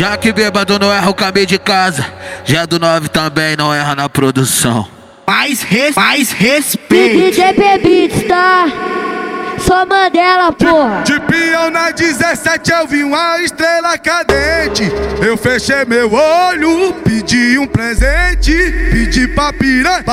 Já que bêbado não erra o caminho de casa, já do 9 também não erra na produção. Mais respeito. DJ Bebitos, tá? Só Mandela, porra. De peão na 17 eu vi uma estrela cadente. Eu fechei meu olho, pedi um presente. Pedi pra piranha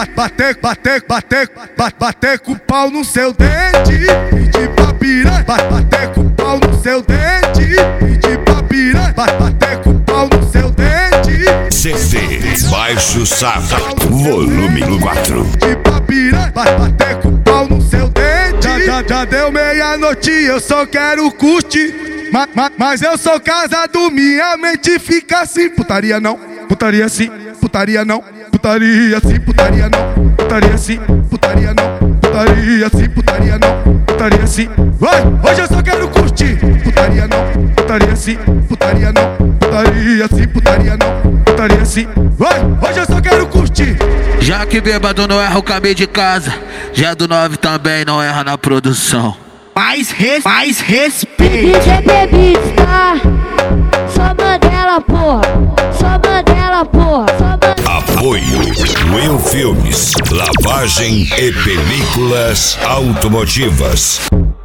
bater com o pau no seu dente. Pedi pra piranha bater com o pau no seu dente. Pedi pra piranha bater com o pau no seu dente. CD Baixo Safra, volume 4. Pedi pra piranha bater com o pau no seu dente. Já deu meia-noite, eu só quero curtir. Mas eu sou casado, minha mente fica assim. Putaria não, putaria sim, putaria não, putaria sim, putaria não, putaria sim, putaria não, putaria sim, putaria não, putaria sim. Vai, hoje eu só quero curtir. Putaria não, putaria sim, putaria não, putaria sim, putaria não, putaria sim. Vai, hoje eu só quero curtir. Já que bêbado não erra o caminho de casa, já do 9 também não erra na produção. Mais respeito. DJ Bebitos, tá? Só Mandela, porra. Só Mandela, porra. Só Mandela. Apoio Will Filmes, lavagem e películas automotivas.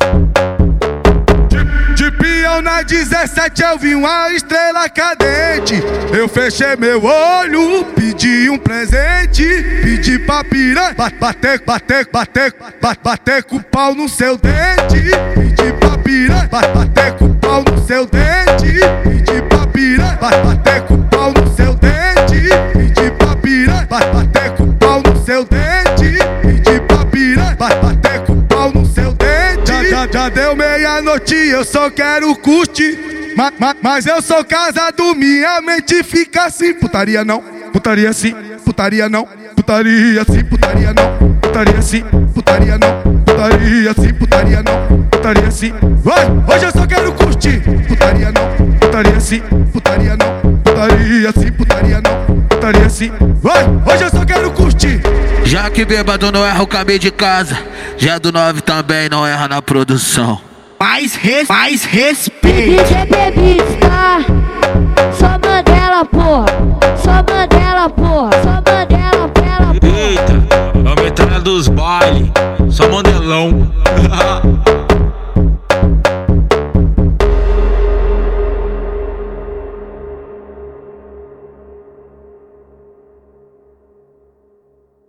De peão na 17 eu vi uma estrela cadente. Eu fechei meu olho, pedi um presente. Pedi pra piranha bater com o pau no seu dente. Pedi pra piranha bater com o pau no seu dente. Pedi pra piranha bater com o pau no seu dente. Pedi pra piranha bater com o pau no seu dente. Pedi pra piranha bater com o pau no seu dente. Já deu meia-noite, eu só quero curtir. Mas eu sou casado, minha mente fica assim. Putaria não, putaria sim, putaria não, putaria sim, putaria não, putaria sim, putaria não, putaria sim, putaria não, putaria sim. Vai, hoje eu só quero curtir. Putaria não, putaria sim, putaria não, putaria sim, putaria não, putaria sim. Vai, hoje eu só quero curtir. Já que bêbado não erra o caminho de casa, já do 9 também não erra na produção. Mais respeito. DJ Bebitos, tá? Só Mandela, porra. Só Mandela, porra. Só Mandela, porra. Eita, a metralha dos bailes, só Mandelão.